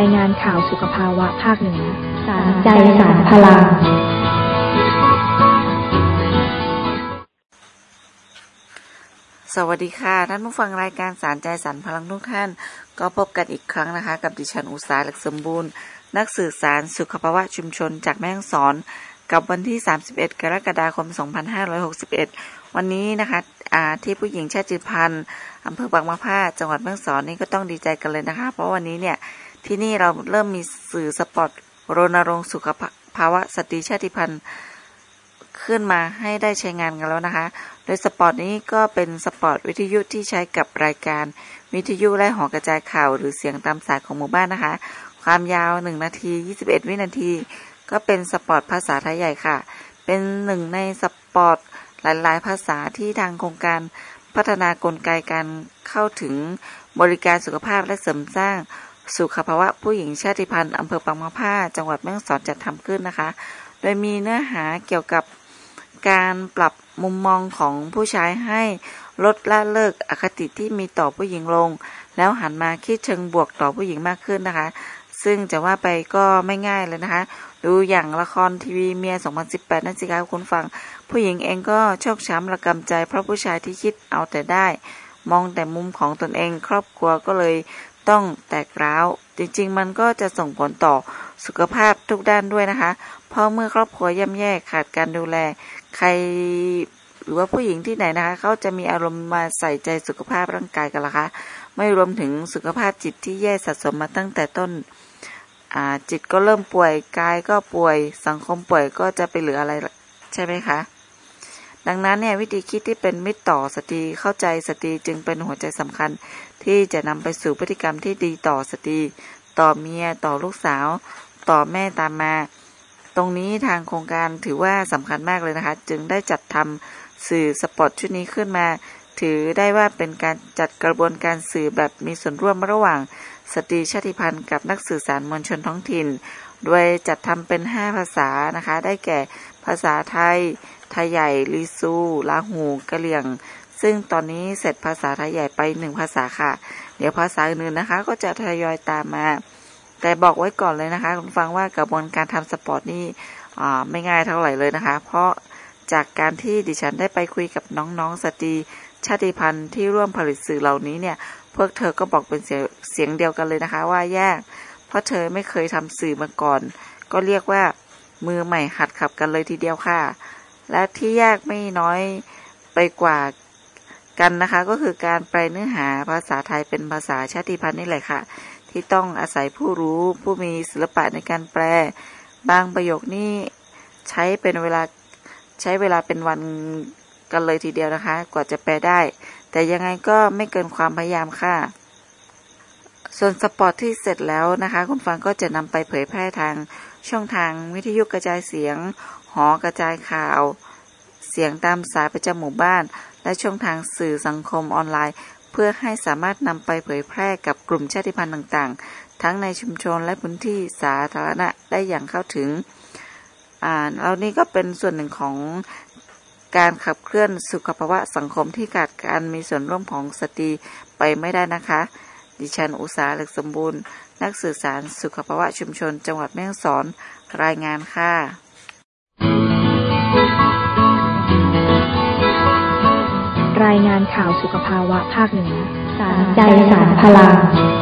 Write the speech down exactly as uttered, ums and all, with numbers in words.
ายงานข่าวสุขภาวะภาคเหนือสารใจสารพลังสวัสดีค่ะท่านผู้ฟังรายการสารใจสารพลังทุกท่านก็พบกันอีกครั้งนะคะกับดิฉันอุษาหลักสมบูรณ์นักสื่อสารสุขภาวะชุมชนจากแม่ฮ่องสอนกับวันที่สามสิบเอ็ดกรกฎาคมสองพันห้าร้อยหกสิบเอ็ดวันนี้นะคะอ่าที่ผู้หญิงชาติพันธุ์อำเภอบางมะพร้าวจังหวัดแม่ฮ่องสอนนี่ก็ต้องดีใจกันเลยนะคะเพราะวันนี้เนี่ยที่นี่เราเริ่มมีสื่อสปอตรณรงค์สุขภาวะสตรีชาติพันธุ์ขึ้นมาให้ได้ใช้งานกันแล้วนะคะโดยสปอตนี้ก็เป็นสปอตวิทยุที่ใช้กับรายการวิทยุและหอกระจายข่าวหรือเสียงตามสายของหมู่บ้านนะคะความยาวหนึ่งนาทียี่สิบเอ็ดวินาทีก็เป็นสปอตภาษาไทยใหญ่ค่ะเป็นหนึ่งในสปอตหลายๆภาษาที่ทางโครงการพัฒนากลไกการเข้าถึงบริการสุขภาพและเสริมสร้างสุขภาวะผู้หญิงชาติพันธุ์อำเภอบางมะพร้าวจังหวัดแม่ฮ่องสอนจัดทำขึ้นนะคะโดยมีเนื้อหาเกี่ยวกับการปรับมุมมองของผู้ชายให้ลดละเลิกอคติที่มีต่อผู้หญิงลงแล้วหันมาคิดเชิงบวกต่อผู้หญิงมากขึ้นนะคะซึ่งจะว่าไปก็ไม่ง่ายเลยนะคะดูอย่างละครทีวีเมียสองพันสิบแปดนั่นสิคะคุณฟังผู้หญิงเองก็ชอกช้ำระกำใจเพราะผู้ชายที่คิดเอาแต่ได้มองแต่มุมของตนเองครอบครัวก็เลยต้องแตกร้าวจริงๆมันก็จะส่งผลต่อสุขภาพทุกด้านด้วยนะคะเพราะเมื่อครอบครัวย่ำแย่ขาดการดูแลใครหรือว่าผู้หญิงที่ไหนนะคะเขาจะมีอารมณ์มาใส่ใจสุขภาพร่างกายกันล่ะคะไม่รวมถึงสุขภาพจิตที่แย่สะสมมาตั้งแต่ต้นอ่าจิตก็เริ่มป่วยกายก็ป่วยสังคมป่วยก็จะไปเหลืออะไรใช่ไหมคะดังนั้นเนี่ยวิธีคิดที่เป็นมิตรต่อสตรีเข้าใจสตรีจึงเป็นหัวใจสำคัญที่จะนำไปสู่พฤติกรรมที่ดีต่อสตรีต่อเมียต่อลูกสาวต่อแม่ตามมาตรงนี้ทางโครงการถือว่าสำคัญมากเลยนะคะจึงได้จัดทำสื่อสปอตชุดนี้ขึ้นมาถือได้ว่าเป็นการจัดกระบวนการสื่อแบบมีส่วนร่วมระหว่างสตรีชาติพันธุ์กับนักสื่อสารมวลชนท้องถิ่นโดยจัดทำเป็นห้าภาษานะคะได้แก่ภาษาไทยไทยใหญ่ลีซูลาหูกะเหรี่ยงซึ่งตอนนี้เสร็จภาษาไทยใหญ่ไปหนึ่งภาษาค่ะเดี๋ยวภาษาอื่นๆนะคะก็จะทยอยตามมาแต่บอกไว้ก่อนเลยนะคะคุณฟังว่ากระบวนการทำสปอร์ตนี่อ่าไม่ง่ายเท่าไหร่เลยนะคะเพราะจากการที่ดิฉันได้ไปคุยกับน้องๆสตรีชาติพันธุ์ที่ร่วมผลิตสื่อเหล่านี้เนี่ยพวกเธอก็บอกเป็นเสียงเสียงเดียวกันเลยนะคะว่ายากเพราะเธอไม่เคยทำสื่อมาก่อนก็เรียกว่ามือใหม่หัดขับกันเลยทีเดียวค่ะและที่ยากไม่น้อยไปกว่ากันนะคะก็คือการแปลเนื้อหาภาษาไทยเป็นภาษาชาติพันธุ์นี่แหละค่ะที่ต้องอาศัยผู้รู้ผู้มีศิลปะในการแปลบางประโยคนี้ใช้เป็นเวลาใช้เวลาเป็นวันกันเลยทีเดียวนะคะกว่าจะแปลได้แต่ยังไงก็ไม่เกินความพยายามค่ะส่วนสปอตที่เสร็จแล้วนะคะคุณฟังก็จะนำไปเผยแพร่ทางช่องทางวิทยุกระจายเสียงหอกระจายข่าวเสียงตามสายประจำหมู่บ้านและช่องทางสื่อสังคมออนไลน์เพื่อให้สามารถนำไปเผยแพร่กับกลุ่มชาติพันธุ์ต่างๆทั้งในชุมชนและพื้นที่สาธารณะได้อย่างเข้าถึงอ่าแล้วนี่ก็เป็นส่วนหนึ่งของการขับเคลื่อนสุขภาวะสังคมที่ขาดการมีส่วนร่วมของสตรีไปไม่ได้นะคะดิฉันอุษาหลักสมบูรณ์นักสื่อสารสุขภาวะชุมชนจังหวัดแม่ฮ่องสอนรายงานค่ะรายงานข่าวสุขภาวะภาคเหนือสารใจสารพลัง